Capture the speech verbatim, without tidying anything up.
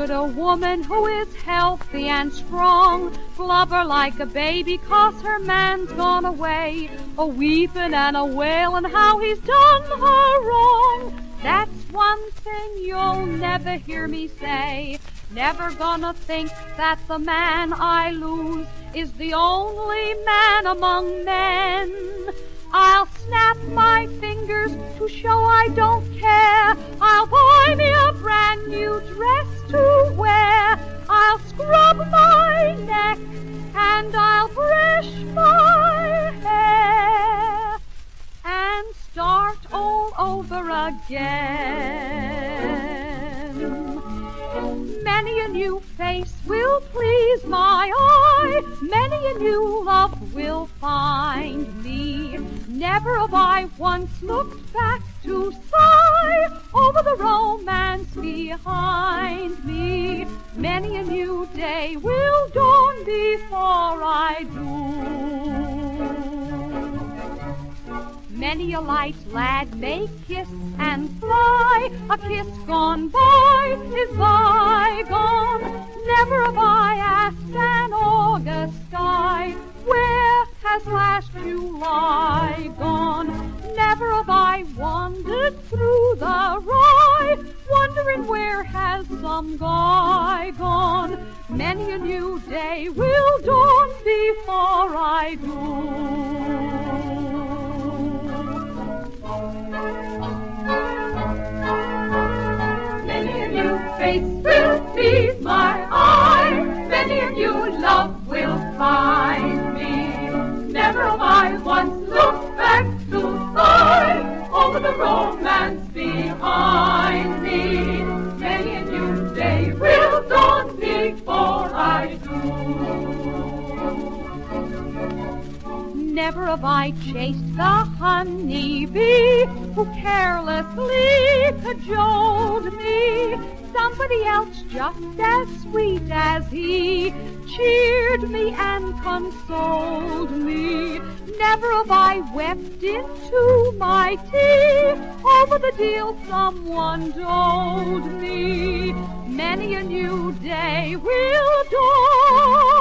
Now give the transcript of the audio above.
could a woman who is healthy and strong blubber like a baby 'cause her man's gone away, a weepin' and a wailin' how he's done her wrong? That's one thing you'll never hear me say. Never gonna think that the man I lose is the only man among men. I'll snap my fingers to show I don't care. I'll buy me a brand new dress to wear. I'll scrub my neck and I'll brush my hair and start all over again. Many a new face will please my eye, many a new love will find me. Never have I once looked back to sigh over the romance behind me. Many a new day will dawn before I do. Many a light lad may kiss and fly, a kiss gone by is bygone. Never have I asked an August sky, where has last July gone? Never have I wandered through the rye, wondering where has some guy gone. Many a new day will dawn before I do. Many a new face will please my eye, many a new love will find me. Never have I once looked back to sigh over the romance behind me. Many a new day will dawn before I do. Never have I chased the honey bee who carelessly cajoled me. Somebody else just as sweet as he cheered me and consoled me. Never have I wept into my tea over the deal someone told me. Many a new day will dawn